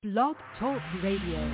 Blog Talk Radio.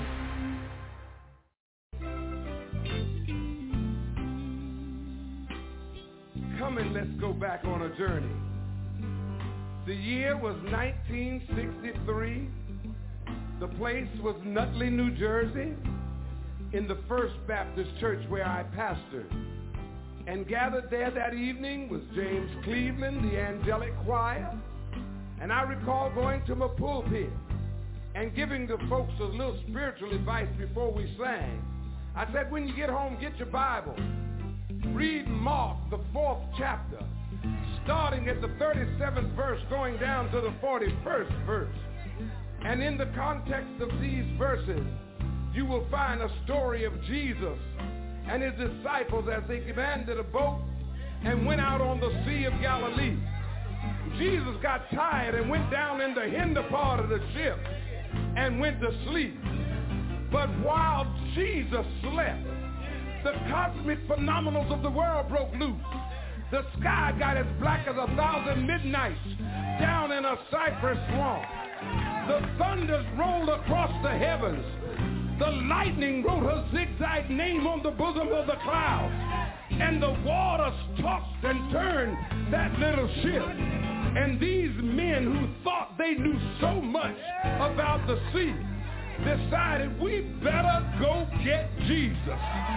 Come and let's go back on a journey. The year was 1963. The place was Nutley, New Jersey, in the First Baptist Church where I pastored. And gathered there that evening was James Cleveland, the angelic choir. And I recall going to my pulpit and giving the folks a little spiritual advice before we sang. I said, when you get home, get your Bible. Read Mark, the 4th chapter, starting at the 37th verse, going down to the 41st verse. And in the context of these verses, you will find a story of Jesus and his disciples as they commanded a boat and went out on the Sea of Galilee. Jesus got tired and went down in the hinder part of the ship and went to sleep. But while Jesus slept, the cosmic phenomenals of the world broke loose. The sky got as black as 1,000 midnights down in a cypress swamp. The thunders rolled across the heavens. The lightning wrote her zigzag name on the bosom of the clouds. And the waters tossed and turned that little ship. And these men who thought they knew so much about the sea decided we better go get Jesus.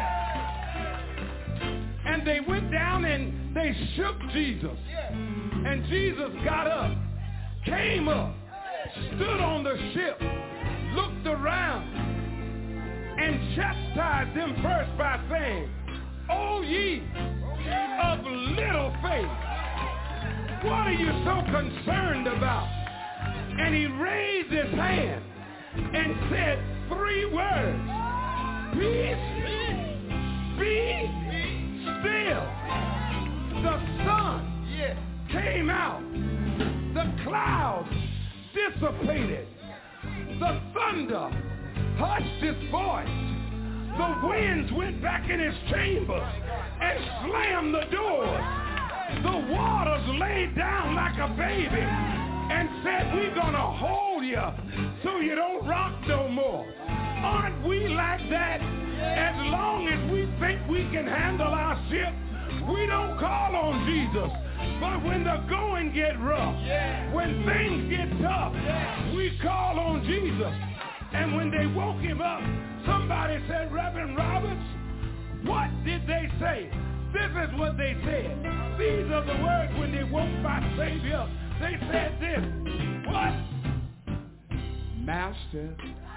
And they went down and they shook Jesus. And Jesus got up, came up, stood on the ship, looked around, and chastised them first by saying, "O ye of little faith, what are you so concerned about?" And he raised his hand and said 3 words, "Peace, be still." The sun came out. The clouds dissipated. The thunder hushed its voice. The winds went back in its chambers and slammed the doors. The waters laid down like a baby and said, "We're gonna hold you so you don't rock no more." Aren't we like that? As long as we think we can handle our ship, we don't call on Jesus. But when the going get rough, when things get tough, we call on Jesus. And when they woke him up, somebody said, "Reverend Roberts, what did they say?" This is what they said. These are the words when they woke my Savior. They said this. What? "Master,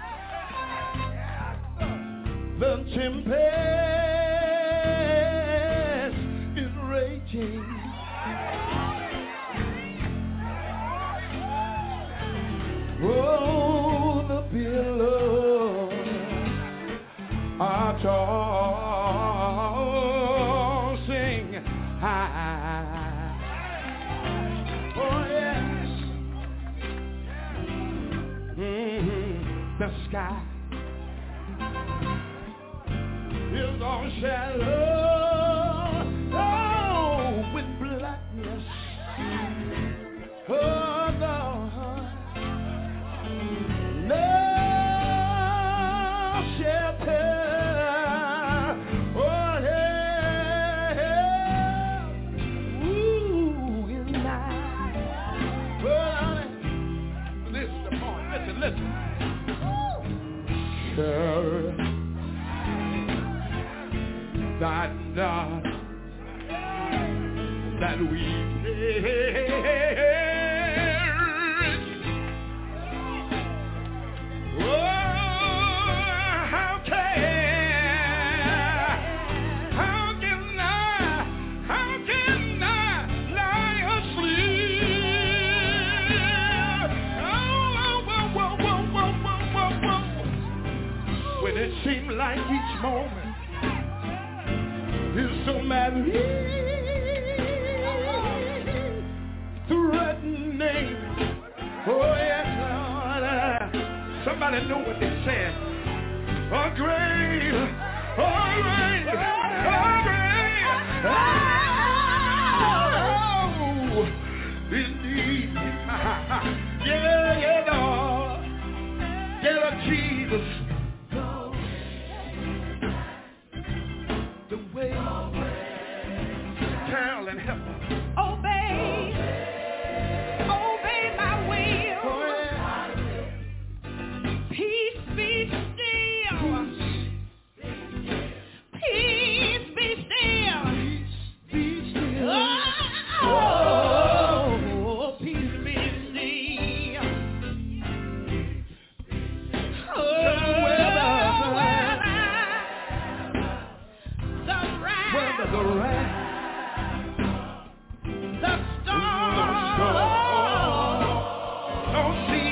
the tempest is raging. Oh, the billows are tossing high. Oh, yes. The sky is all shallow, oh, with blackness. Oh, Lord, no shelter. Oh, yeah. Ooh, it's night. Well, this is the point. Listen. Sure. That not that we perish. Oh, how can I lie asleep? Oh, when it seemed like each moment is so madly threatening. Oh yes, Lord. Somebody know what they said. Oh great, oh great, oh great, oh indeed. Yeah, Lord. Yeah, Jesus. The way. Tell and help her. Obey. Obey my will. Peace be still. Peace be still. Peace be still. Oh, peace be still. Oh, the wrath. The storm. Don't see.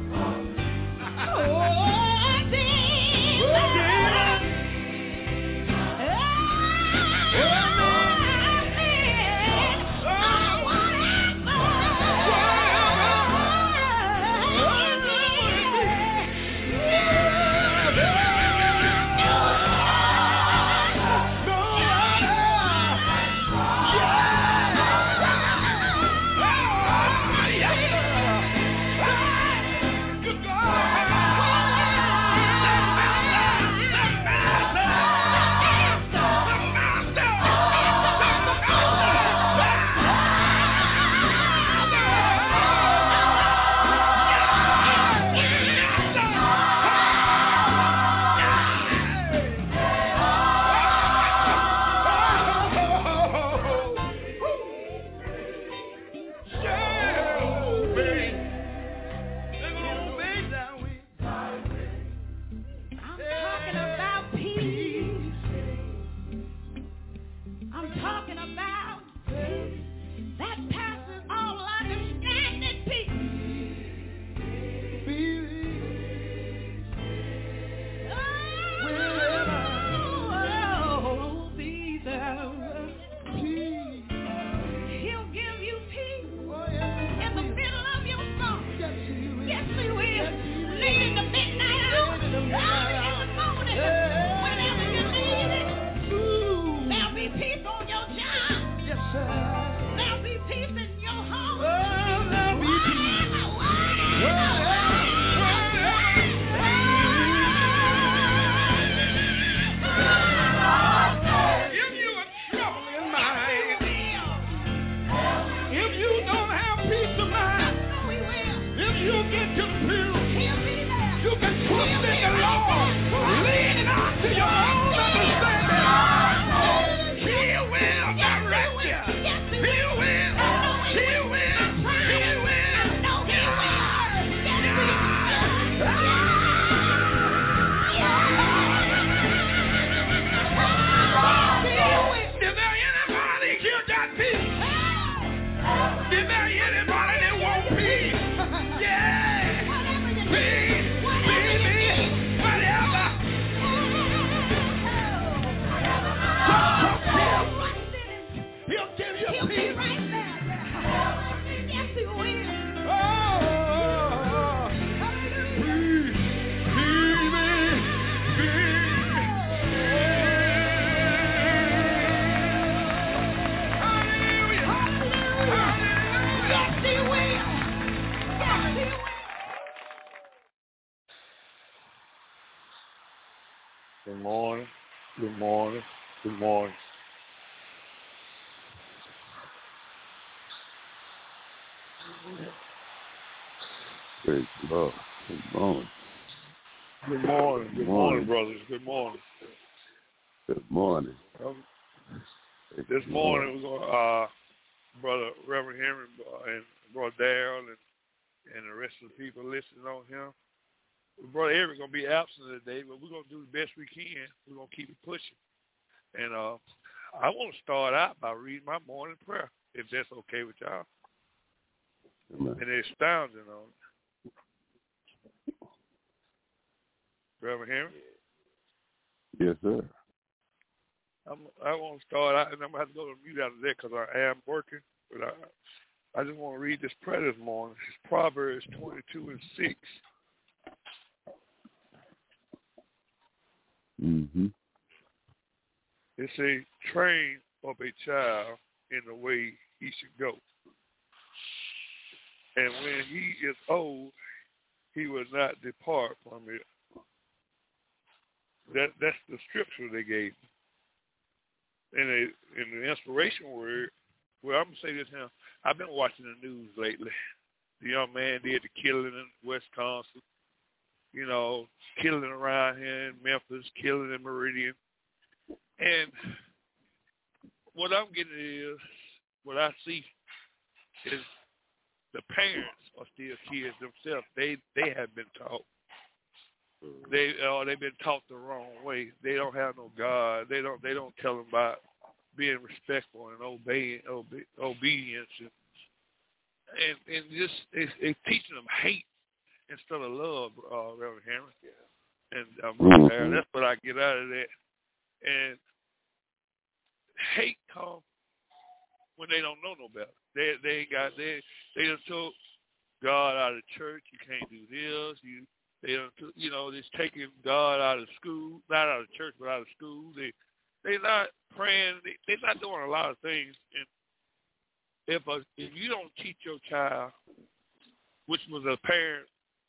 Good morning. Good morning. Good morning. Praise the Lord. Good morning. Good morning. Good morning, brothers. Good morning. Good morning. This morning we're going Brother Reverend Henry and Brother Darrell and the rest of the people listening on him. Brother Eric going to be absent today, but we're going to do the best we can. We're going to keep it pushing. And I want to start out by reading my morning prayer, if that's okay with y'all. Amen. And it's astounding on it. Reverend Henry? Yes, sir. I want to start out, and I'm going to have to go to mute out of there because I am working. But I just want to read this prayer this morning. It's Proverbs 22:6. Mm-hmm. It says, train up a child in the way he should go. And when he is old, he will not depart from it what they gave me. And the inspiration word, well, I'm going to say this now. I've been watching the news lately. The young man did the killing in Wisconsin, you know, killing around here in Memphis, killing in Meridian. And what I'm getting is, what I see is the parents are still kids themselves. They have been taught. They've been taught the wrong way. They don't have no God. They don't tell them about being respectful and obedience and just it's teaching them hate instead of love, Reverend Henry. And that's what I get out of that. And hate comes when they don't know no better. They just took God out of the church. You can't do this. They're taking God out of school, not out of church, but out of school. They're not praying. They're not doing a lot of things. And if you don't teach your child, which was a parent,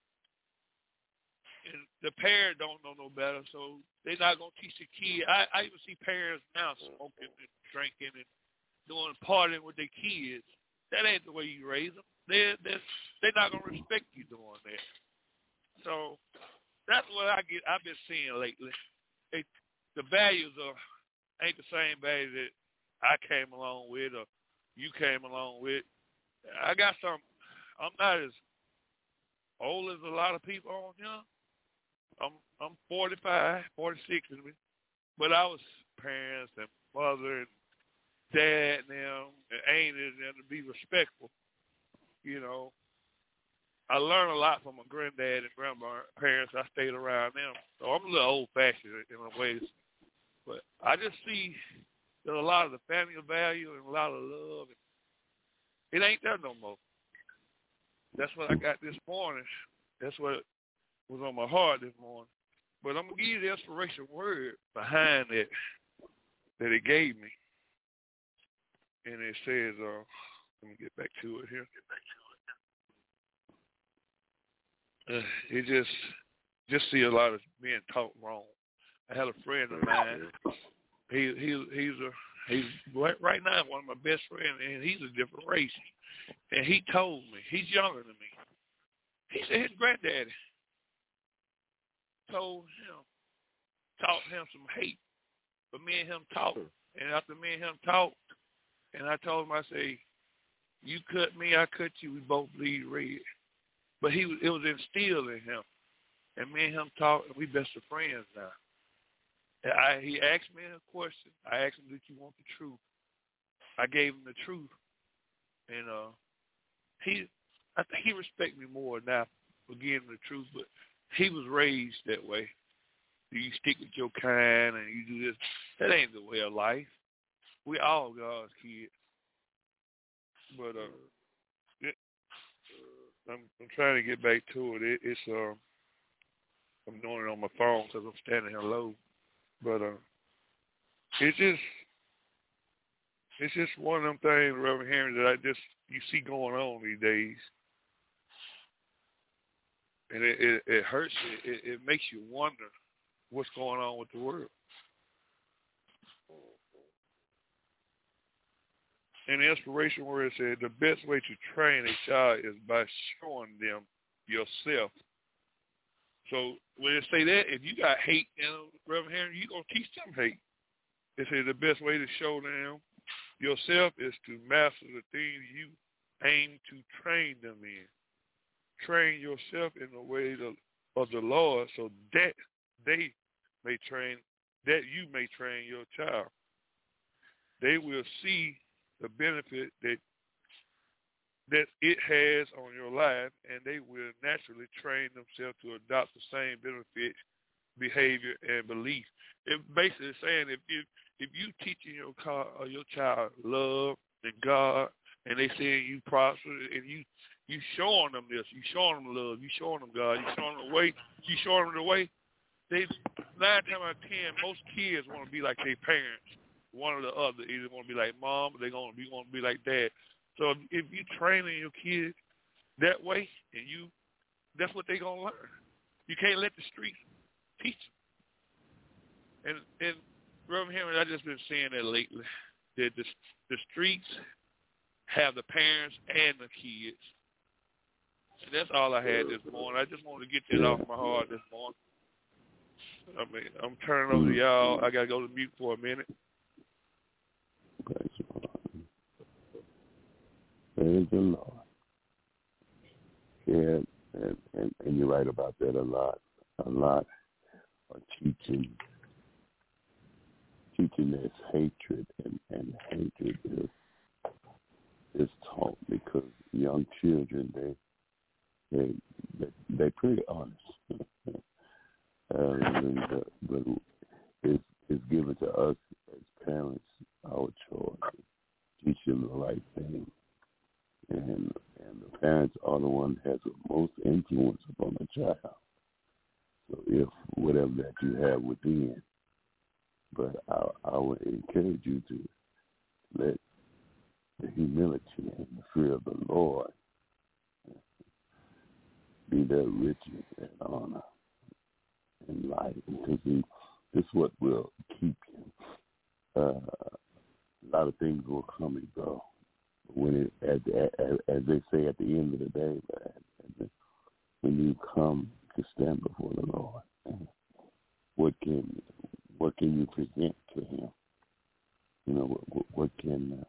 and the parent don't know no better, so they're not gonna teach the kid. I even see parents now smoking and drinking and doing partying with their kids. That ain't the way you raise them. They're not gonna respect you doing that. So that's what I've been seeing lately. The values ain't the same value that I came along with or you came along with. I got some. I'm not as old as a lot of people on here. I'm 45, 46, but I was parents and mother and dad and them and aunties and to be respectful. You know, I learned a lot from my granddad and grandparents. I stayed around them, so I'm a little old-fashioned in a ways. But I just see that a lot of the family value and a lot of love, it ain't there no more. That's what I got this morning. That's what was on my heart this morning. But I'm going to give you the inspiration word behind it that it gave me. And it says, let me get back to it here. It just see a lot of being taught wrong. I had a friend of mine. He's right now one of my best friends, and he's a different race. And he told me, he's younger than me. He said his granddaddy taught him some hate. But me and him talked. And after me and him talked, and I told him, I say, you cut me, I cut you, we both bleed red. But it was instilled in him. And me and him talked, and we best of friends now. And he asked me a question. I asked him, did you want the truth? I gave him the truth. And I think he respects me more now for giving the truth, but he was raised that way. You stick with your kind and you do this. That ain't the way of life. We all God's kids. But I'm trying to get back to it. I'm doing it on my phone because I'm standing here low. But it's just one of them things, Reverend Henry, that you see going on these days. And it hurts you. It makes you wonder what's going on with the world. And the inspiration word said the best way to train a child is by showing them yourself. So when they say that, if you got hate, Reverend Henry, you're going to teach them hate. They say the best way to show them yourself is to master the things you aim to train them in. Train yourself in the way of the Lord so that you may train your child. They will see the benefit that it has on your life, and they will naturally train themselves to adopt the same benefits, behavior, and belief. It basically is saying if you teaching your child love and God, and they seeing you prosper, and you showing them this, you showing them love, you showing them God, you showing them the way, they 9 times out of 10, most kids want to be like their parents. One or the other, either want to be like mom, or they want to be like dad. So if you training your kids that way, and that's what they're gonna learn. You can't let the streets teach them. And Reverend Henry, I just been seeing that lately. That the streets have the parents and the kids. So that's all I had this morning. I just wanted to get that off my heart this morning. I mean, I'm turning over to y'all. I gotta go to mute for a minute. Praise the Lord. Praise the Lord. Yeah, and you're right about that a lot. A lot are teaching this hatred, and hatred is taught because young children they pretty honest. But it's given to us as parents our choice to teach them the right thing, and the parents are the one that has the most influence upon the child. So if whatever that you have within, but I would encourage you to let the humility and the fear of the Lord be their riches and honor in life, because this is what will keep you. A lot of things will come and go. When as they say at the end of the day, when you come to stand before the Lord, what can you present to Him? You know, what can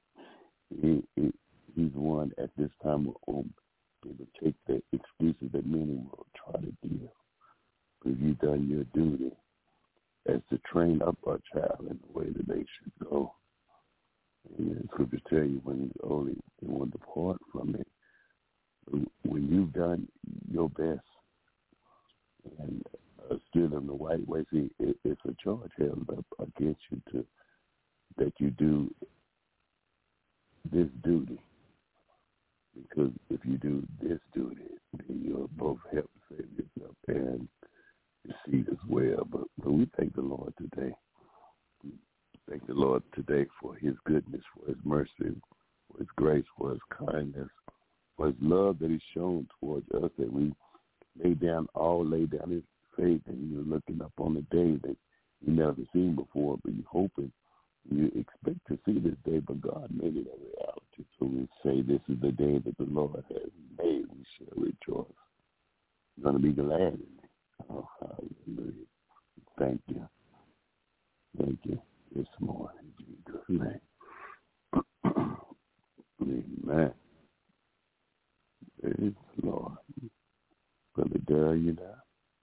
He's one at this time will be able to take the excuses that many will try to give. If you've done your duty as to train up a child in the way that they should go. And the scriptures tell you when he's old, he won't depart from it. When you've done your best and stood in the right way, see, it's a charge held up against you that you do this duty. Because if you do this duty, then you'll both help save yourself and your seed as well. But we thank the Lord today. We thank the Lord today for His goodness, for His mercy, for His grace, for His kindness, for His love that He's shown towards us, that we lay down His faith, and you're looking up on the day that you never seen before, but you're hoping, you expect to see this day, but God made it a reality. So we say this is the day that the Lord has made. We shall rejoice. We're going to be glad in it. Oh, hallelujah. Thank you. Thank you this morning, Jesus' name. Amen. Praise the Lord. Brother Darrell, you there?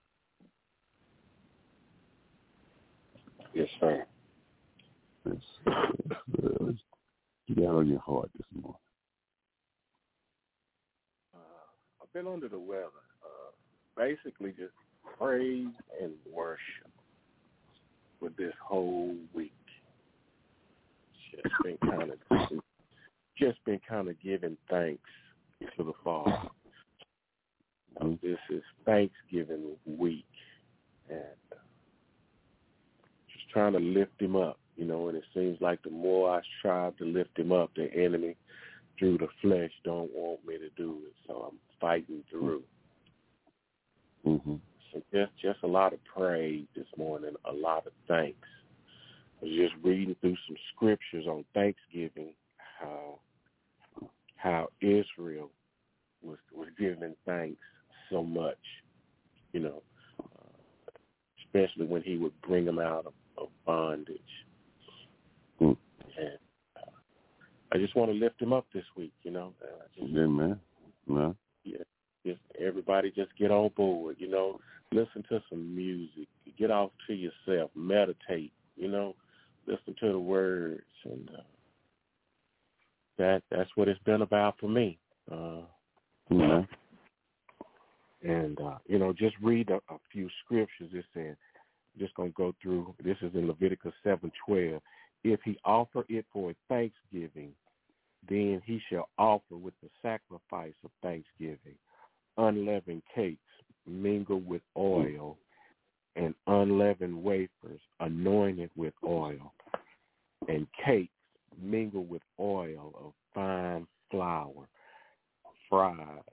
Yes, sir. What you got on your heart this morning? I've been under the weather. Basically just praise and worship for this whole week. Just been kind of giving thanks to the Father. This is Thanksgiving week, and just trying to lift Him up, you know, and it seems like the more I strive to lift Him up, the enemy through the flesh don't want me to do it, so I'm fighting through. Mm-hmm. So just a lot of praise this morning, a lot of thanks. I was just reading through some scriptures on Thanksgiving, how Israel was giving thanks so much, you know, especially when He would bring them out of bondage. Mm. And I just want to lift Him up this week, you know. Amen. Yeah. Just everybody just get on board, you know. Listen to some music. Get off to yourself. Meditate, you know. Listen to the words. And that's what it's been about for me. Yeah. And, you know, just read a few scriptures. It says, just going to go through, this is in Leviticus 7:12. If he offer it for a thanksgiving, then he shall offer with the sacrifice of thanksgiving unleavened cakes mingled with oil, and unleavened wafers anointed with oil, and cakes mingled with oil of fine flour, fried.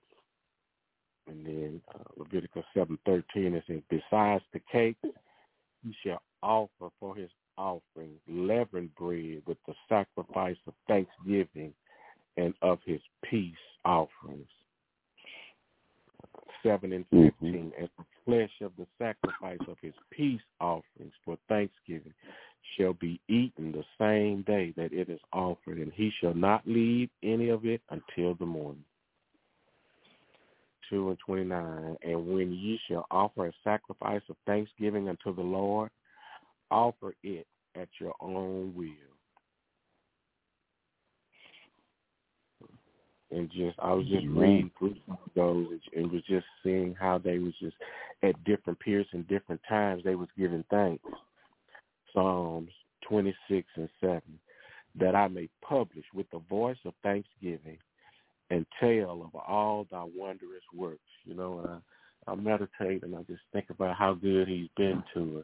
And then Leviticus 7:13, it says, besides the cakes, you shall offer for his offering leavened bread with the sacrifice of thanksgiving and of his peace offerings. 7 and 15, and the flesh of the sacrifice of his peace offerings for thanksgiving shall be eaten the same day that it is offered, and he shall not leave any of it until the morning. 2 and 29, and when ye shall offer a sacrifice of thanksgiving unto the Lord, offer it at your own will. And I was just reading through those and was just seeing how they was just at different periods and different times they was giving thanks. Psalms 26 and 7, that I may publish with the voice of thanksgiving and tell of all thy wondrous works. You know, and I meditate and I just think about how good he's been to us.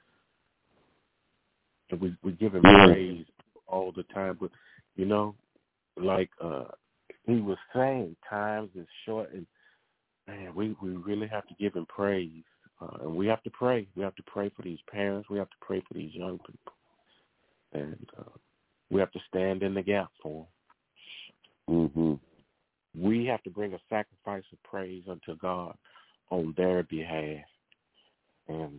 And we give him praise all the time. But, you know, like he was saying, times is short, and, man, we really have to give him praise. And we have to pray. We have to pray for these parents. We have to pray for these young people. And we have to stand in the gap for them. Mm-hmm. We have to bring a sacrifice of praise unto God on their behalf. And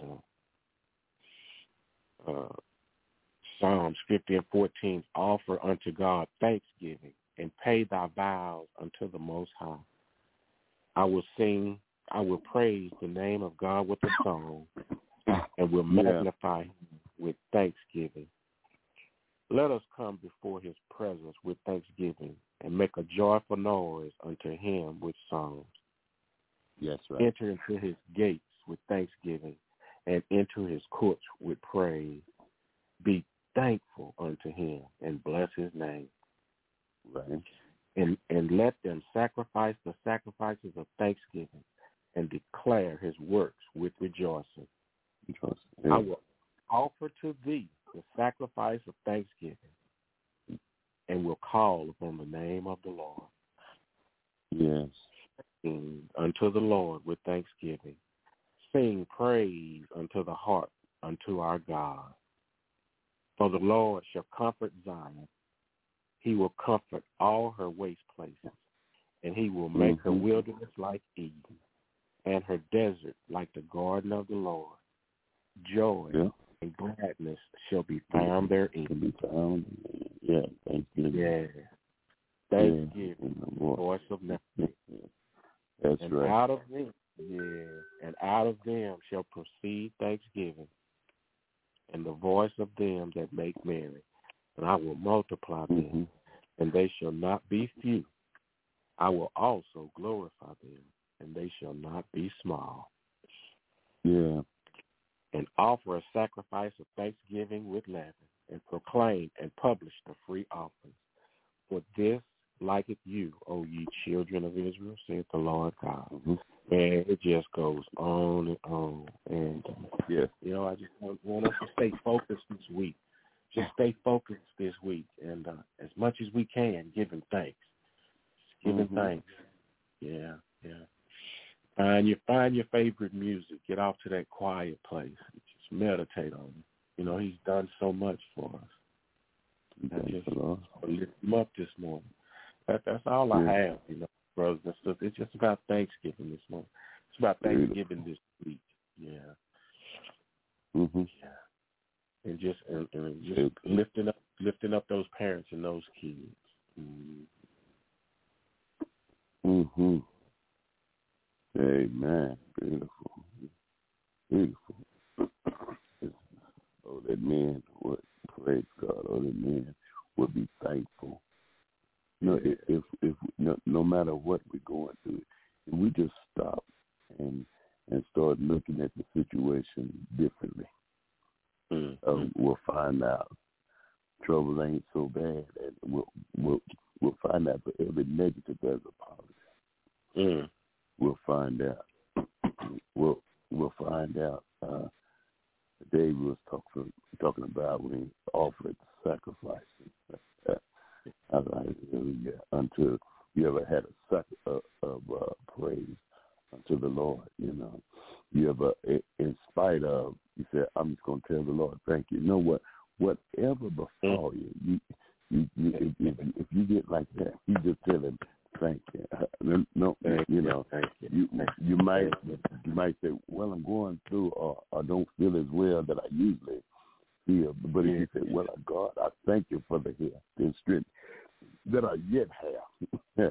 Psalms 50 and 14, offer unto God thanksgiving and pay thy vows unto the Most High. I will praise the name of God with a song and will magnify him with thanksgiving. Let us come before his presence with thanksgiving and make a joyful noise unto him with songs. Yes, right. Enter into his gates with thanksgiving and into his courts with praise. Be thankful unto him and bless his name. Right. And let them sacrifice the sacrifices of thanksgiving and declare his works with rejoicing. Yeah. I will offer to thee the sacrifice of thanksgiving and will call upon the name of the Lord. Yes. Sing unto the Lord with thanksgiving. Sing praise unto the harp unto our God. For the Lord shall comfort Zion. He will comfort all her waste places, and he will make her wilderness like Eden, and her desert like the garden of the Lord. Joy and gladness shall be found therein. Thanksgiving. Yeah. Thanksgiving, the voice of nothing. That's and right. Out of them, and out of them shall proceed thanksgiving, and the voice of them that make merry. And I will multiply them, and they shall not be few. I will also glorify them, and they shall not be small. Yeah. And offer a sacrifice of thanksgiving with leaven, and proclaim and publish the free offerings. For this liketh you, O ye children of Israel, saith the Lord God. And it just goes on and on. And, you know, I just want us to stay focused this week. Just stay focused this week, and as much as we can, give him thanks. Give him thanks. Yeah. Find your favorite music. Get off to that quiet place. Just meditate on it. You know, he's done so much for us. I just lift him up this morning. That's all I have, you know, brothers and sisters. It's just about Thanksgiving this morning. It's about Thanksgiving this week. Yeah. Yeah. And just lifting up those parents and those kids. Amen. Beautiful. Oh, that man would praise God. Oh, that man would be thankful. You know, if no matter what we're going through, if we just stop and start looking at the situation differently, we'll find out trouble ain't so bad, and we'll find out for every negative there's a positive. We'll find out. We'll find out. David was talking about when he offered sacrifice. Until you ever had a sacrifice of praise unto the Lord, you know. you ever, in spite of, you said, I'm just going to tell the Lord, thank you. You know what? Whatever befall you, if you get like that, you just tell him, thank you. No, you know, you might say, well, I'm going through, or I don't feel as well that I usually feel. But if you say, well, God, I thank you for the health and strength that I yet have.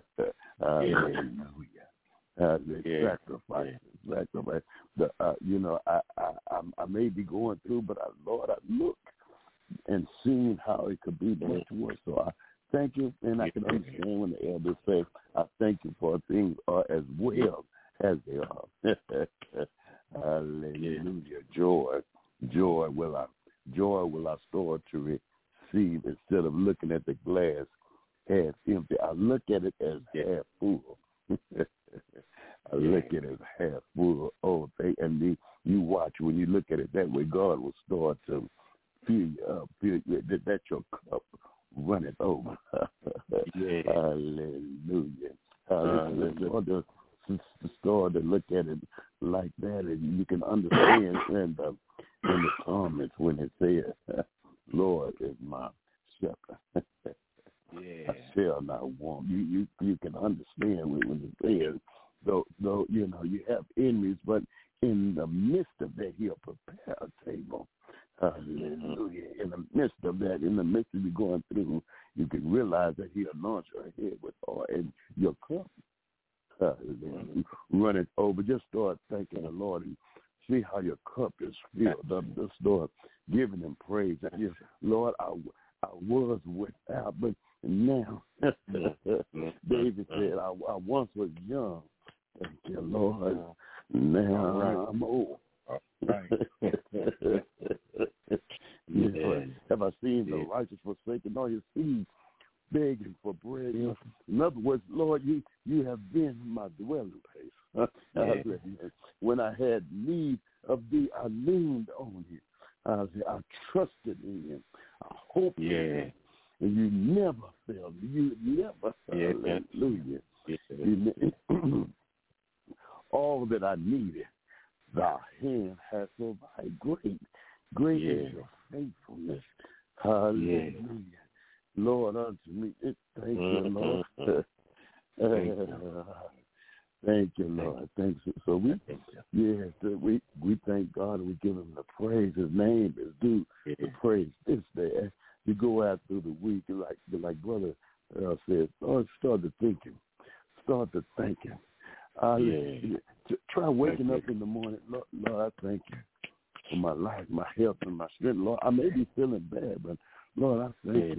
Sacrifice. You know, I may be going through, but Lord, I look and seen how it could be much worse. So I thank you, and I can understand when the elders say, I thank you for things are as well as they are. Hallelujah. Joy will I store to receive instead of looking at the glass half empty. I look at it as half full. I look at it as half full. Oh, and you watch when you look at it that way, God will start to fill you up, that your cup runneth over. Hallelujah. Lord, start to look at it like that, and you can understand in the comments when it says, Lord is my shepherd. I shall not want. You can understand when it says, though you know you have enemies, but in the midst of that, He'll prepare a table. Hallelujah. In the midst of that, in the midst of you going through, you can realize that He'll anoint your head with oil and your cup run it over. Just start thanking the Lord and see how your cup is filled up. Just start giving Him praise. And Lord, I was without, but now, David said, I once was young. Thank you, Lord. Now I'm old. Have I seen the righteous forsaken, all his seed begging for bread? In other words, Lord, you have been my dwelling place. When I had need of thee, I leaned on you. I trusted in him. I hoped in him. And you never failed me. You never failed. Hallelujah. All that I needed, thy hand has provided. Great is your faithfulness. Hallelujah. Lord, unto me, thank you, Lord. Thank you, Lord. Thank you. So we thank God and we give him the praise. His name is due the praise this day. As you go out through the week, like Brother said, start to thinking. Start to thinking. Try waking up in the morning. Lord, I thank you for my life, my health, and my strength. Lord, I may be feeling bad, but Lord, I thank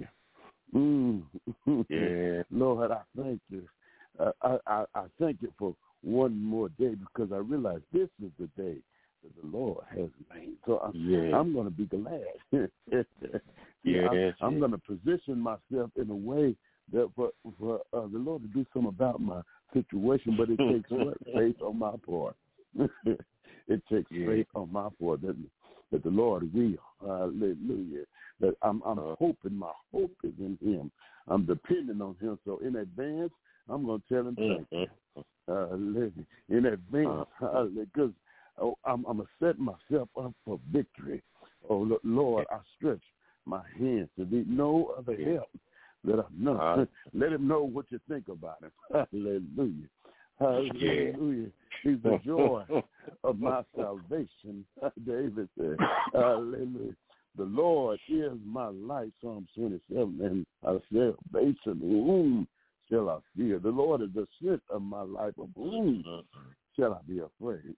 you. Lord, I thank you. I thank you for one more day because I realize this is the day that the Lord has made. So I'm going to be glad. I'm going to position myself in a way that for the Lord to do something about my situation, but it takes faith on my part. It takes faith on my part that the Lord will. Hallelujah. That I'm hoping, my hope is in him. I'm depending on him. So in advance, I'm going to tell him thank you. In advance, because I'm going to set myself up for victory. Oh, Lord, I stretch my hands to thee. No other help that I know. Let him know what you think about him. Hallelujah. Hallelujah. He's the joy of my salvation. David said, hallelujah. The Lord is my light, Psalm 27, and our salvation. Whom shall I fear? The Lord is the strength of my life. Of whom shall I be afraid?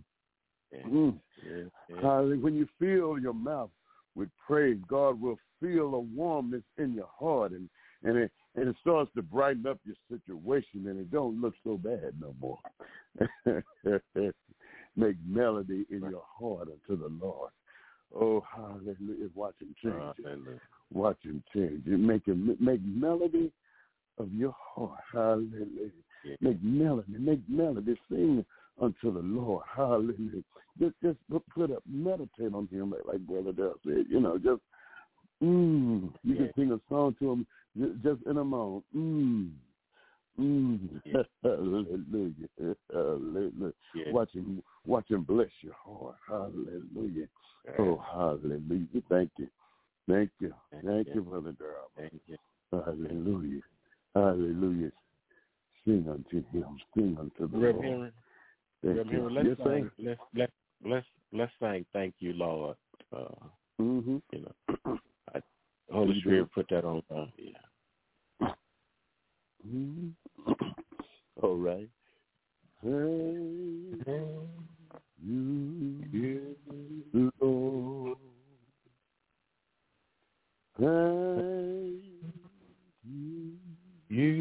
Hallelujah. When you fill your mouth with praise, God will feel a warmness in your heart, and it starts to brighten up your situation, and it don't look so bad no more. Make melody in your heart unto the Lord. Oh, hallelujah. Watch him change. Watch him change. Make melody of your heart. Hallelujah. Make melody. Sing unto the Lord. Hallelujah. Just put up, meditate on him like Brother Dale said. You know, just you can sing a song to him just in a moment. Yeah. Hallelujah. Hallelujah. Yeah. Watch him bless your heart. Hallelujah. Oh, hallelujah. Thank you. Thank you. Thank you, Brother Darrell. Thank you. Hallelujah. Hallelujah. Sing unto him. Sing unto the Lord. Reverend Henry, let's sing Thank You, Lord. You know, Holy Spirit put that on. Yeah. All right. Thank you, Lord. Thank you,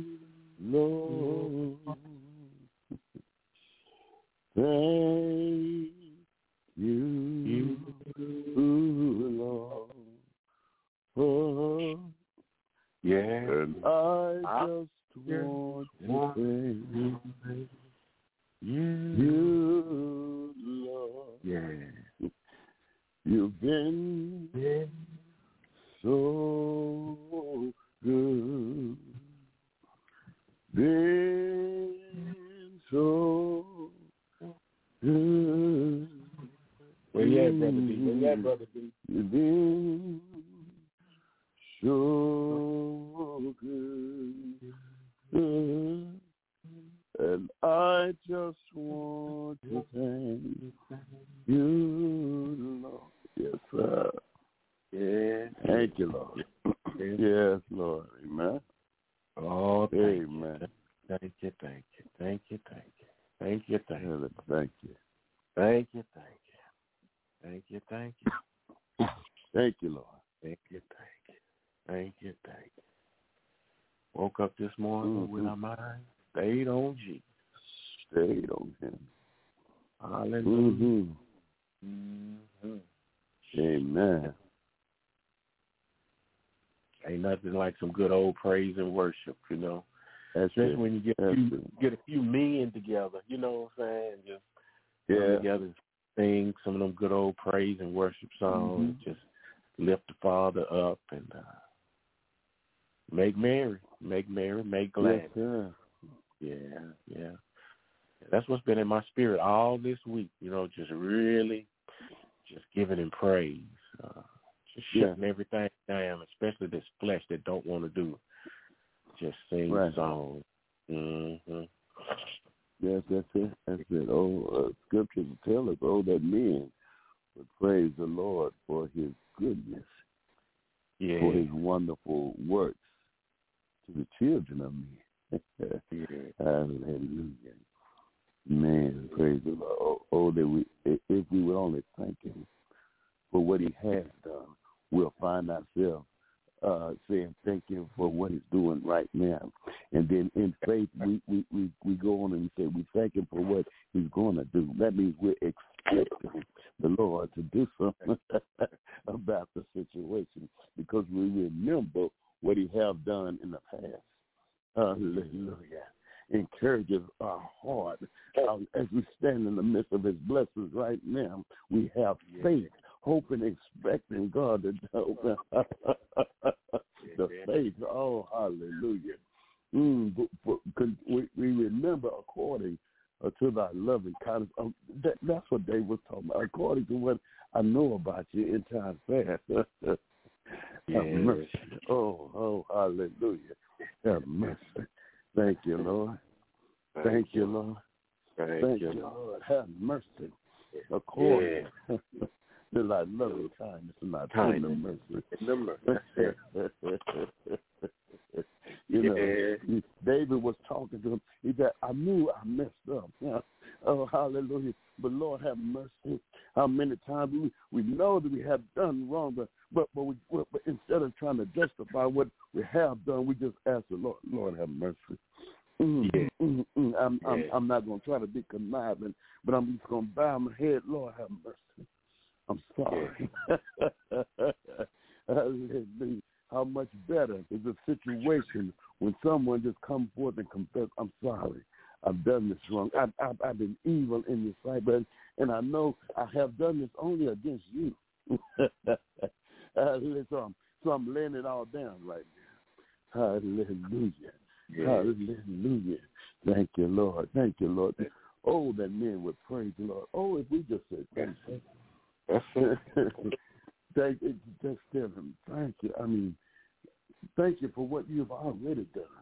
Lord. Thank you, Lord. Oh, yeah. And I just want to thank you, Lord. Yeah. You've been so good. Been so good. Where you at, Brother D? You've been so good. And I just want to thank you, Lord. Yes, sir. Yeah. Thank you, Lord. Yes, Lord. Amen. Oh, amen. Thank you. Thank you. Thank you. Thank you. Thank you. Thank you. Thank you. Thank you. Thank you. Thank you. Thank you. Thank you, Lord. Thank you. Thank you. Thank you. Thank you. Woke up this morning with our mind stayed on Jesus. Stayed on him. Hallelujah. Amen. Ain't nothing like some good old praise and worship, you know. That's Especially it. when you get a few men together, you know what I'm saying? Just come together, sing some of them good old praise and worship songs, just lift the Father up and make merry, make glad. Yes, Yeah. That's what's been in my spirit all this week, you know, just really just giving him praise, just shutting everything down, especially this flesh that don't want to do, just sing songs. Yes, that's it. That's it. Oh, scriptures tell us, that men would praise the Lord for his goodness, for his wonderful works to the children of men. Hallelujah. Man, praise the Lord. That if we would only thank him for what he has done, we'll find ourselves saying thank you for what he's doing right now. And then in faith, we go on and we say we thank him for what he's going to do. That means we're expecting the Lord to do something about the situation because we remember what he have done in the past. Hallelujah. Encourages our heart as we stand in the midst of his blessings right now. We have faith, hoping, expecting God to do the faith. Oh, hallelujah. We remember according to thy loving kindness. That's what Dave was talking about. According to what I know about you in times past. Have mercy. Oh, hallelujah. Have mercy. Thank you, Lord. Thank you, Lord. Thank you, Lord. Have mercy. According to thy loving kindness and thy tender mercy. You know, David was talking to him. He said, I knew I messed up. Oh, hallelujah. But Lord, have mercy. How many times we know that we have done wrong, but instead of trying to justify what we have done, we just ask the Lord, have mercy. I'm not going to try to be conniving, but I'm just going to bow my head. Lord, have mercy. I'm sorry. Hallelujah. How much better is the situation when someone just comes forth and confess, I'm sorry, I've done this wrong. I've been evil in your sight, and I know I have done this only against you. So I'm laying it all down right now. Hallelujah. Hallelujah. Thank you, Lord. Thank you, Lord. Oh, that men would praise the Lord. Oh, if we just said thank you. That's it. Thank you. Just tell him thank you. I mean, thank you for what you've already done.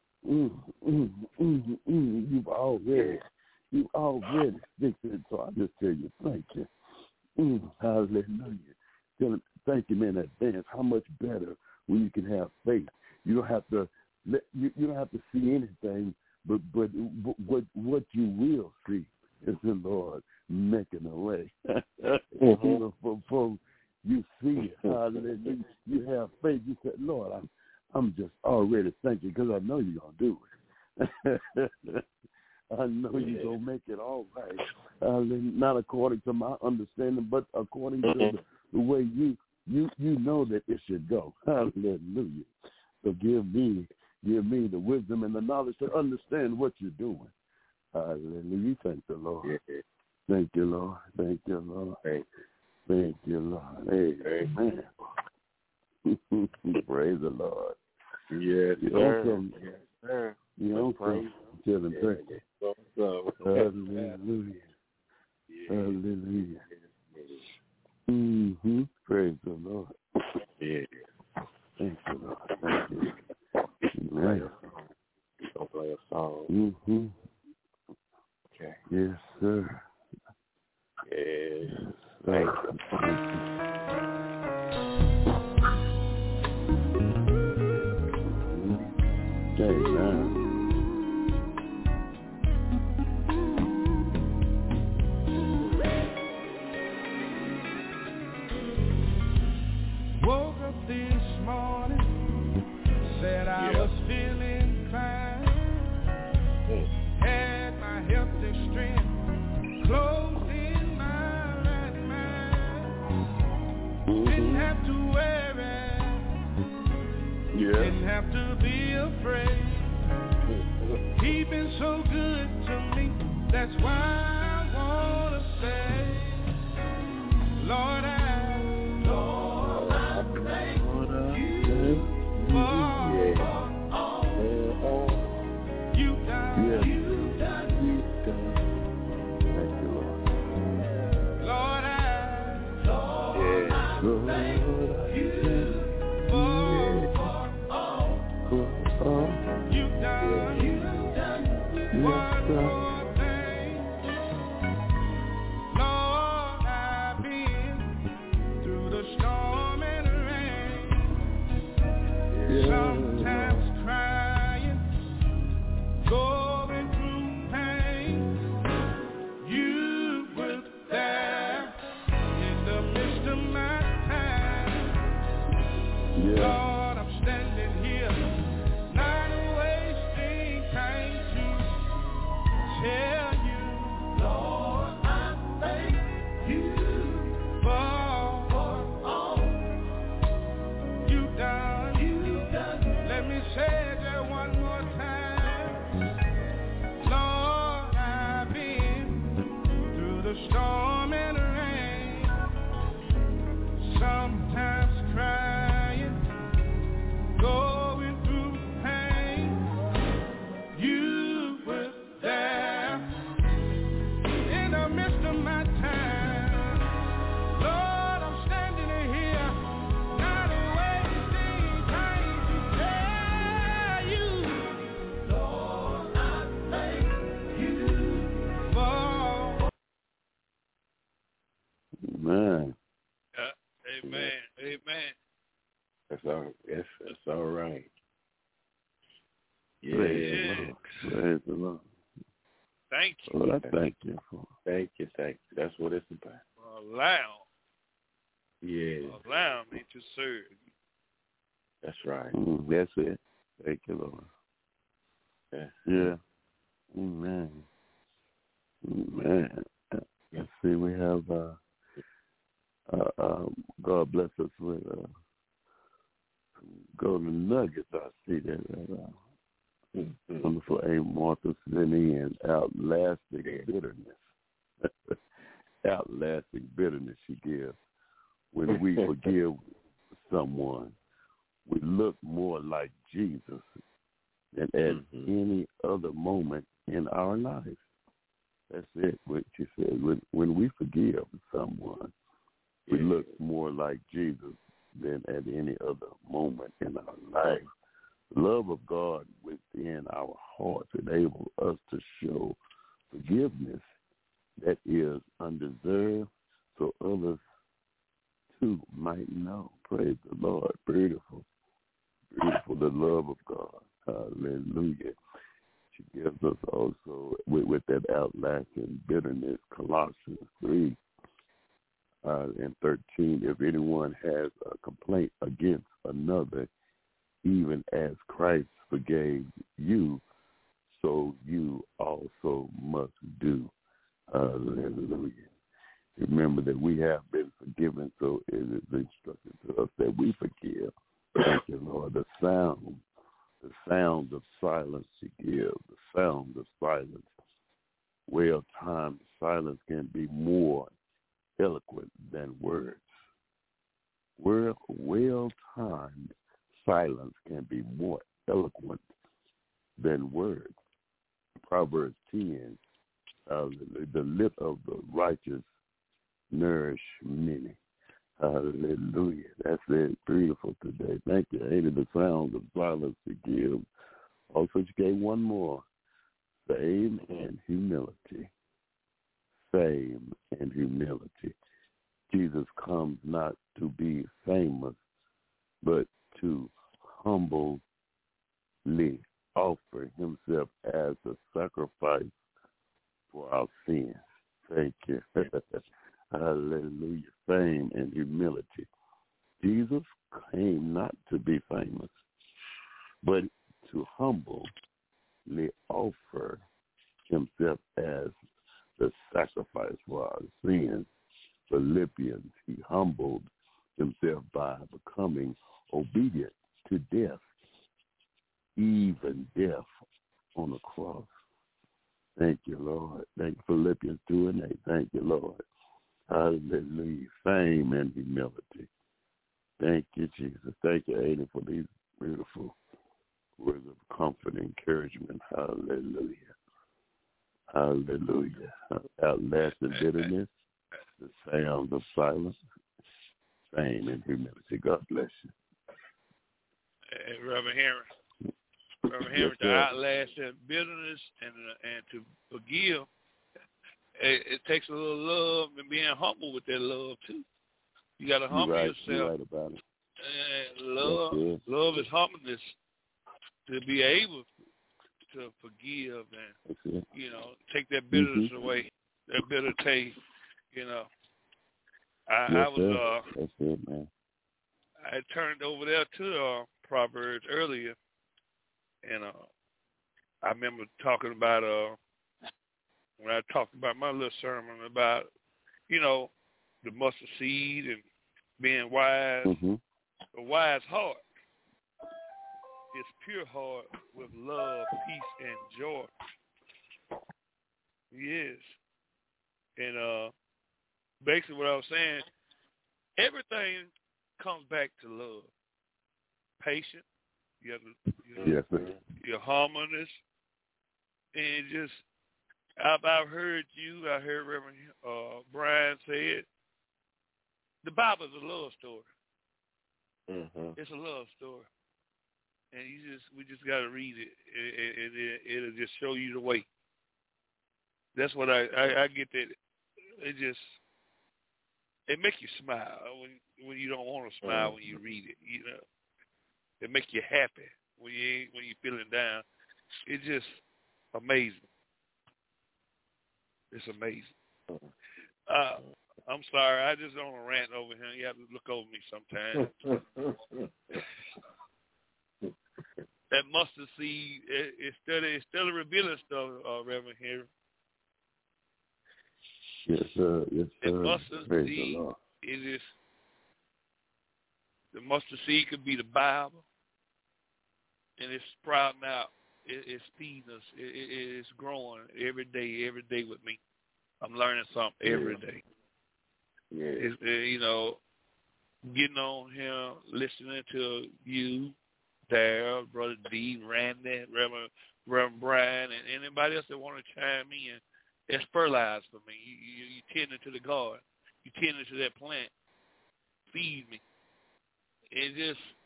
You've already fixed it. So I just tell you thank you. Hallelujah. Tell him thank you, man, in advance. How much better when you can have faith. You don't have to see anything, but what you will see is the Lord making a way. Before you see it, hallelujah, you have faith. You said, Lord, I'm just already thanking because I know you're gonna do it. I know you're gonna make it all right. Not according to my understanding, but according to the way you know that it should go. Hallelujah. So give me the wisdom and the knowledge to understand what you're doing. Hallelujah. Thank the Lord. Thank you, Lord. Thank you, Lord. Thank you, Lord. Amen. Praise the Lord. Yes, sir. You know, praise. Tell him thank you. Hallelujah. Hallelujah. Praise the Lord. Thank you, Lord. Thank you. Right. Don't play a song. Okay. Yes, sir. Yes. Thank you. Amen. Woke up this morning, said I was feeling fine. Had my healthy strength, clothes in my right mind. Didn't have to worry, didn't have to be afraid. He's been so good to me, that's why I wanna say, Lord, I thank you for all you've done. Thank you, Lord. Lord, I thank you for all you've done. One more thing, Lord, I've been through the storm and rain, sometimes crying, going through pain. You were there in the midst of my time. Lord, I'm standing here, not wasting time to tell you, Lord, I thank you for all you've done. Let me say it just one more time. Lord, I've been through the storm and rain, sometimes crying, going through pain. You were there in the midst of my time. Lord, I'm standing here, not wasting time to tell you, Lord, I thank you for. Amen. Amen. Amen. That's all right. Praise the Lord. Praise the Lord. Thank you. Lord, I thank you for. Thank you. That's what it's about. Allow me to serve. That's right. That's it. Thank you, Lord. Yeah. Amen. Let's see, we have God bless us with golden nuggets. I see that. Wonderful A. Martha Finney and outlasting bitterness. Outlasting bitterness she gives. When we forgive someone, we look more like Jesus than at any other moment in our life. That's it, what you said. When we forgive someone, we look more like Jesus than at any other moment in our life. The love of God within our hearts enables us to show forgiveness that is undeserved so others too might know. Praise the Lord. Beautiful. Beautiful, the love of God. Hallelujah. She gives us also with that outlasting bitterness, Colossians 3 and 13. If anyone has a complaint against another, even as Christ forgave you, so you also must do. Hallelujah. Remember that we have been forgiven, so it is instructed to us that we forgive. Thank you, Lord. The sound of silence you give, the sound of silence. Well-timed silence can be more eloquent than words. Well-timed silence can be more eloquent than words. Proverbs 10, the lip of the righteous nourish many. Hallelujah. That's it. Beautiful today. Thank you. Ain't it the sound of silence to give? Also, you gave one more. Fame and humility. Fame and humility. Jesus comes not to be famous, but to humbly offer himself as a sacrifice for our sins. Thank you. Hallelujah. Fame and humility. Jesus came not to be famous, but to humbly offer himself as the sacrifice for our sins. Philippians, he humbled himself by becoming obedient to death, even death on the cross. Thank you, Lord. Thank you, Philippians 2 and 8. Thank you, Lord. Hallelujah. Fame and humility. Thank you, Jesus. Thank you, Aiden, for these beautiful words of comfort and encouragement. Hallelujah. Hallelujah. Outlasting bitterness, the sound of silence, fame and humility. God bless you. Reverend Henry, to outlast that bitterness and to forgive, it takes a little love and being humble with that love too. You got to humble yourself. You're right about it. And love is humbleness, to be able to forgive and take that bitterness away, that bitter taste. I was that's it, man. I turned over there to Proverbs earlier, and I remember talking about when I talked about my little sermon about the mustard seed and being wise. Mm-hmm. A wise heart is pure heart with love, peace, and joy. Yes. And basically what I was saying, everything comes back to love. Patience, your harmonious, and just, I've heard I heard Reverend Brian say it. The Bible is a love story. Mm-hmm. It's a love story, and we just got to read it, and it'll just show you the way. That's what I get that. It makes you smile when you don't want to smile when you read it. It makes you happy when you're feeling down. It's just amazing. It's amazing. I'm sorry, I just don't want to rant over here. You have to look over me sometimes. That mustard seed, it's still a revealing stuff, Reverend Henry. Yes, sir. Yes, sir. The mustard seed, the mustard seed could be the Bible, and it's sprouting out. It's feeding us. It's growing every day with me. I'm learning something every day. Yeah. It's, getting on here, listening to you, Dale, Brother D, Randy, Reverend Brian, and anybody else that want to chime in. It's fertilizer for me. You tending to the garden. You tending to that plant. Feed me. And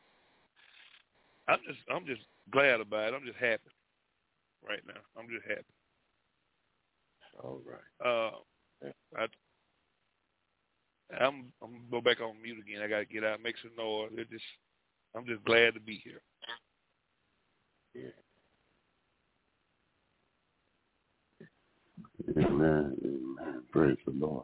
I'm just glad about it. I'm just happy right now. I'm just happy. All right. I'm gonna go back on mute again. I gotta get out, make some noise. I'm just glad to be here. Yeah. Amen. Amen. Praise the Lord.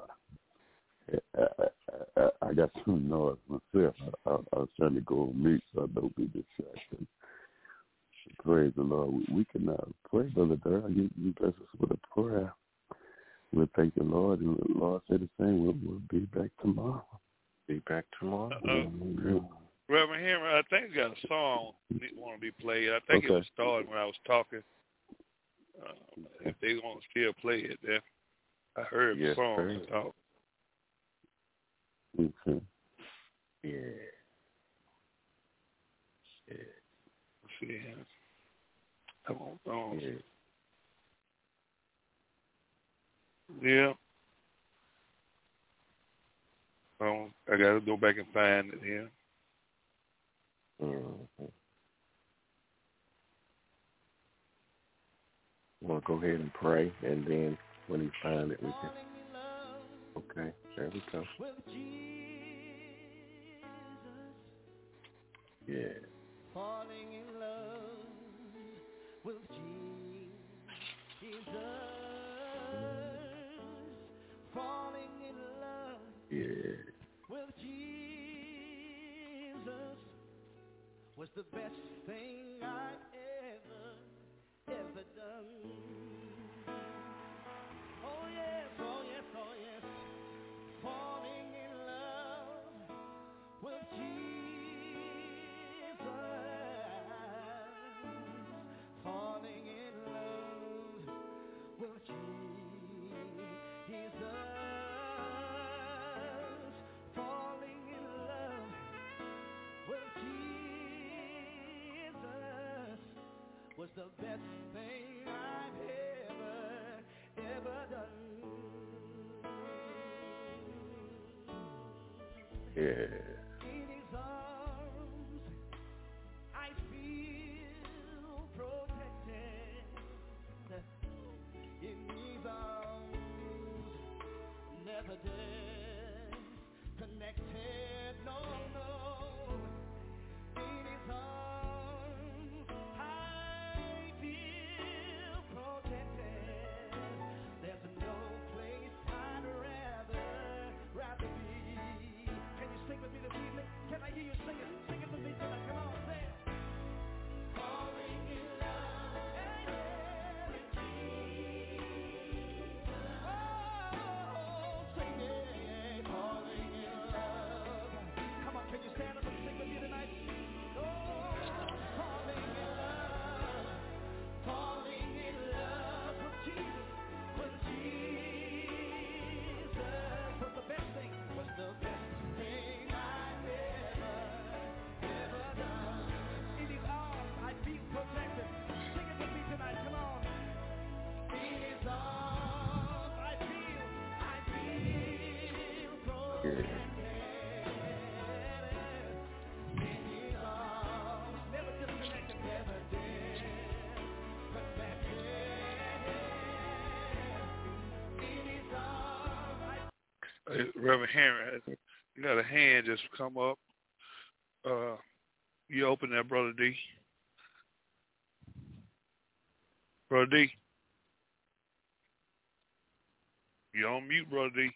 I got some noise myself. I was trying to go on mute so I don't be distracted. Praise the Lord. We can pray, Brother Darrell. You bless us with a prayer. We'll thank the Lord, and the Lord said the same. We'll be back tomorrow. Be back tomorrow. Reverend Henry, I think he got a song that want to be played. I think it was started when I was talking. If they want to still play it, then I heard the song talk. Okay. Yeah. Let's see here. Come on. Yeah. I got to go back and find it here. Mm-hmm. We'll go ahead and pray, and then when he finds it, we can. Okay, there we go. Yeah. Falling in love with Jesus. Falling in love with Jesus was the best thing I've ever done. Oh yes, oh yes, oh yes. Falling in love with Jesus. Falling in love with Jesus. Falling in love with Jesus was the best thing I've ever done. Yeah. In his arms, I feel protected. In his arms, never disconnected. No, no. In his arms, I feel protected. There's no place I'd rather be. Can you sing with me this evening? Can I hear you sing it? Sing it with me tonight. Come on, say it. Falling in love with Jesus. Oh, sing it. Falling in love. Come on, can you stand up and sing with me tonight? Oh, falling in love. Falling in love with Jesus. With Jesus was the best thing. Was the best thing I've ever done. In his arms, I feel protected. Sing it with me tonight. Come on. In his arms, I feel protected. In his arms, never disconnected, never disconnected. In his arms, Reverend Henry, you got a hand just come up. You open that, Brother D. Brother D. You on mute, Brother D.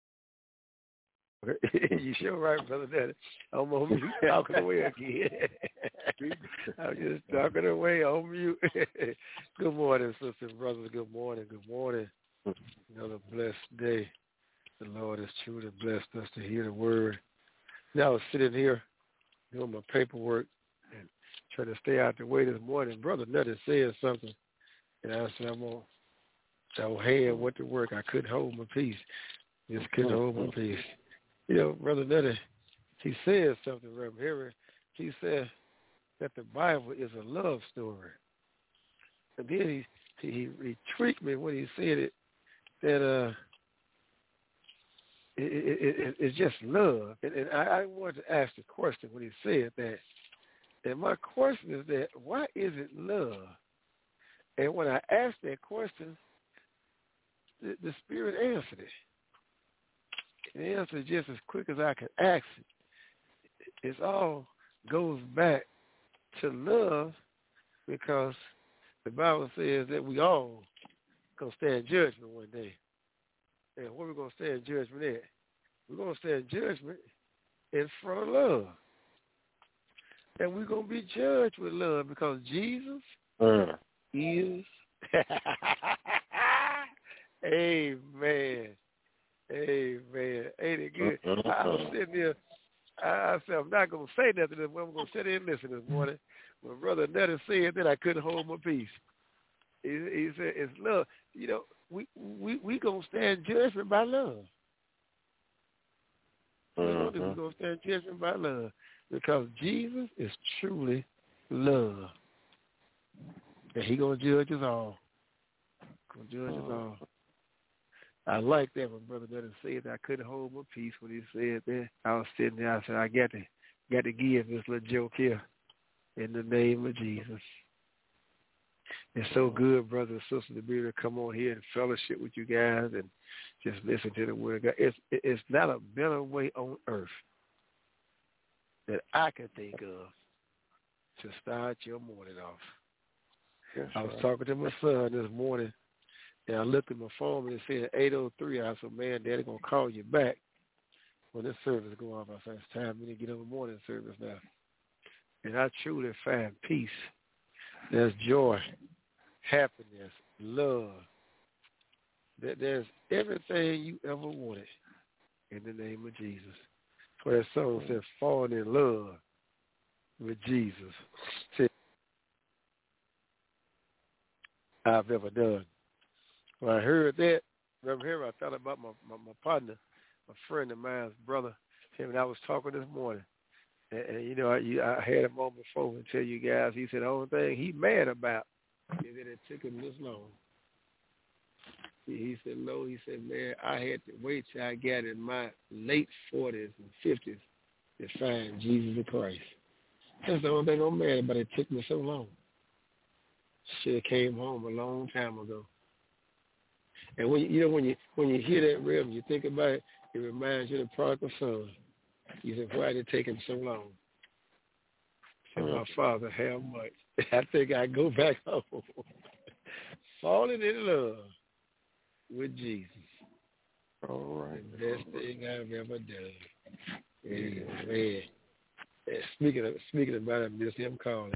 You sure right, Brother Daddy. I'm on mute talking away again. I'm just talking away on mute. Good morning, sisters and brothers. Good morning. Good morning. Another blessed day. The Lord has truly blessed us to hear the word. Now I was sitting here doing my paperwork and trying to stay out the way this morning. Brother Nutty said something, and I said, so hand went to work. I couldn't hold my peace. Just couldn't hold my peace. You know, Brother Nutty, he said something, Reverend Henry. He said, that the Bible is a love story. And then he tricked me when he said it, that it's just love. And I wanted to ask the question when he said that. And my question is that, why is it love? And when I asked that question, the Spirit answered it. The answer is just as quick as I could ask it. It all goes back to love, because the Bible says that we all going to stand judgment one day. And what we're going to stand judgment at? We're going to stand judgment in front of love. And we're going to be judged with love, because Jesus is. Amen. Amen. Ain't it good? I was sitting there. I said, I'm not going to say nothing. I'm going to sit there and listen this morning. My brother Nettie said that I couldn't hold my peace. He said, it's love. You know, we going to stand judgment by love. We're going to stand judgment by love, because Jesus is truly love. And he going to judge us all. Going to judge us all. I like that when Brother Nettie said that I couldn't hold my peace when he said that. I was sitting there. I said, I got to give this little joke here in the name of Jesus. It's so good, brother and sister, to be able to come on here and fellowship with you guys and just listen to the word of God. It's not a better way on earth that I can think of to start your morning off. Yes, I was talking to my son this morning, and I looked at my phone and it said 8:03. I said, man, Daddy going to call you back when this service go off. I said, it's time for me to get on the morning service now. And I truly find peace. There's joy, happiness, love. There's everything you ever wanted in the name of Jesus. For that song says, falling in love with Jesus. See, I've ever done. When I heard that, Reverend Henry, I thought about my partner, a friend of mine's brother, him and I was talking this morning. And you know, I had a moment before to tell you guys, he said the only thing he mad about is that it took him this long. He said, no, he said, man, I had to wait till I got in my late 40s and 50s to find Jesus Christ. That's the only thing I'm mad about. It took me so long. Should have came home a long time ago. And when you hear that rhythm, you think about it, it reminds you of the prodigal son. You said, why did it take him so long? Said, my father, how much? I think I go back home. Falling in love with Jesus. All right. The best thing I've ever done. Amen. Speaking about him, just him calling.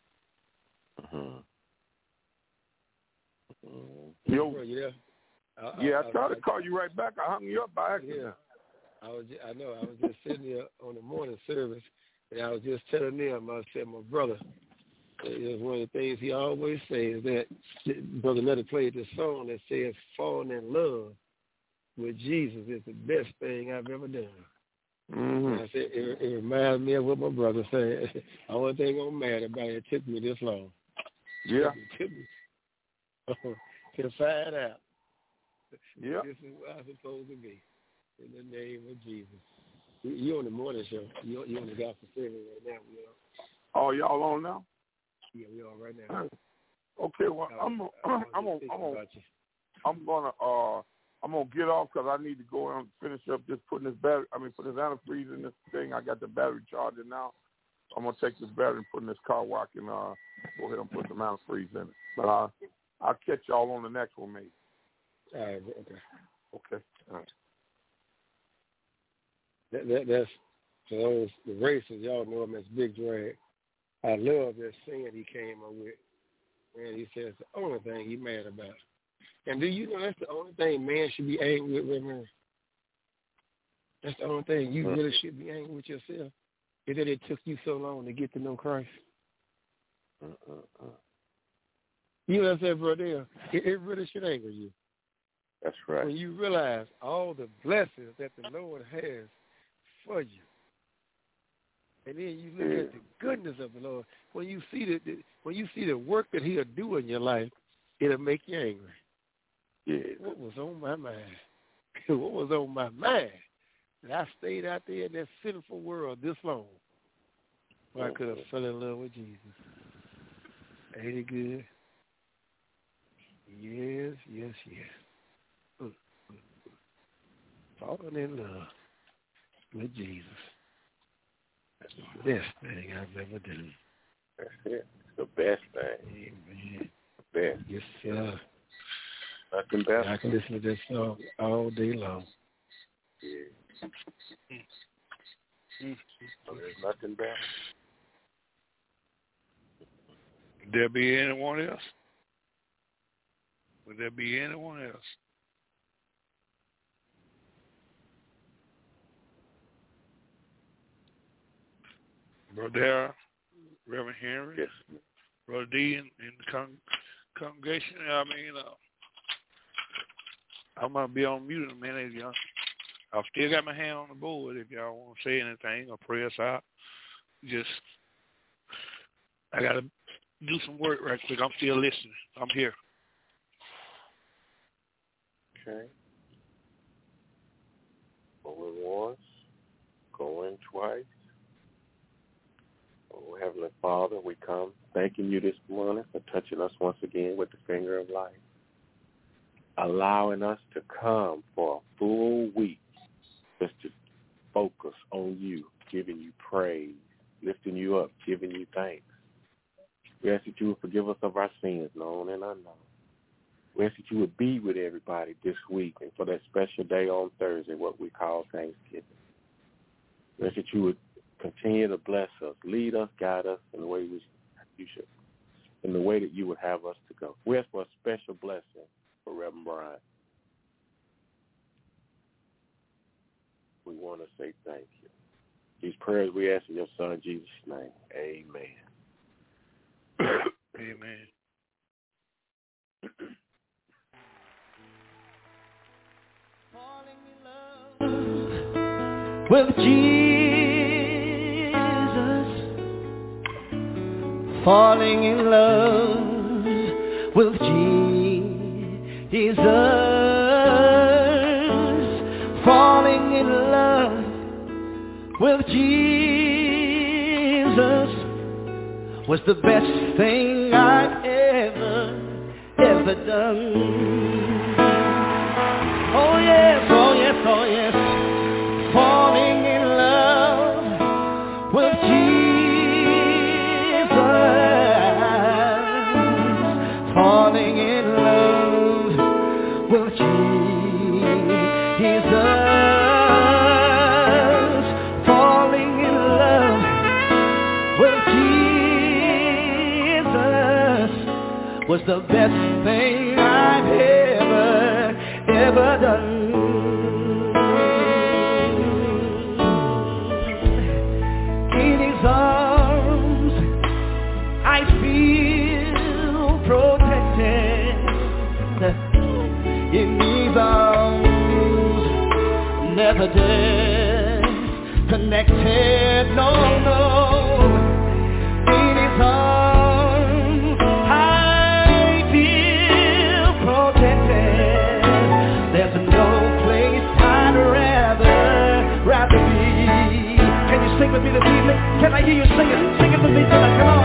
Yo, bro, you there? I tried to call you right back. I hung you up by accident. Yeah. I was just sitting there on the morning service, and I was just telling them, I said, my brother, it was one of the things he always says, that Brother Nettie played this song that says, falling in love with Jesus is the best thing I've ever done. Mm-hmm. I said, it reminds me of what my brother said. The only thing I'm mad about, it took me this long. Yeah. It took me to find out. Yeah. This is where I'm supposed to be. In the name of Jesus. You're on the morning show. You're on the gospel service right now. Oh, y'all on now? Yeah, we on right now. Okay, well, I'm gonna get off because I need to go and finish up just putting this put this antifreeze in this thing. I got the battery charging now. I'm gonna take this battery and put in this car where I can go ahead and put some antifreeze in it. But I'll catch y'all on the next one, maybe. All right. Okay. Okay. All right. That's for those the racers. Y'all know him as Big Drag. I love that saying he came up with. And he says the only thing he mad about. And do you know that's the only thing man should be angry with, man? That's the only thing you really should be angry with yourself. Is that it took you so long to get to know Christ. You know what I'm saying, brother? It really should anger you. That's right. When you realize all the blessings that the Lord has for you. And then you look at the goodness of the Lord. When you see the work that He'll do in your life, it'll make you angry. Yeah. What was on my mind? What was on my mind? That I stayed out there in that sinful world this long. Where I could have fell in love with Jesus. Ain't it good? Yes, yes, yes. Falling in love with Jesus. That's the best thing I've ever done. That's it. It's the best thing. Amen. Best. Yes, sir. Nothing better. I can listen to this song all day long. Yeah. There's nothing better. Would there be anyone else? Would there be anyone else? Brother Darrell, Reverend Henry, yes. Brother D, in the congregation. I mean, I might be on mute in a minute. Y'all. I've still got my hand on the board. If y'all want to say anything or pray us out, just I got to do some work right quick. I'm still listening. I'm here. Okay. Going once, going twice. Oh, Heavenly Father, we come thanking you this morning for touching us once again with the finger of life, allowing us to come for a full week just to focus on you, giving you praise, lifting you up, giving you thanks. We ask that you would forgive us of our sins, known and unknown. We ask that you would be with everybody this week and for that special day on Thursday, what we call Thanksgiving. We ask that you would continue to bless us, lead us, guide us in the way you should, in the way that you would have us to go. We ask for a special blessing for Reverend Brian. We want to say thank you. These prayers we ask in your Son Jesus' name. Amen. Amen. With Jesus, falling in love with Jesus, falling in love with Jesus was the best thing I've ever done. Oh yes, oh yes, oh yes. Falling in love with Jesus, falling in love with Jesus, falling in love with Jesus was the best thing I've ever done. Arms, I feel protected. In these arms, never disconnected. No, no. In his arms, I feel protected. There's no place I'd rather be. Can you sing with me this evening? Can I hear you sing it? Sing it with me tonight. Come on.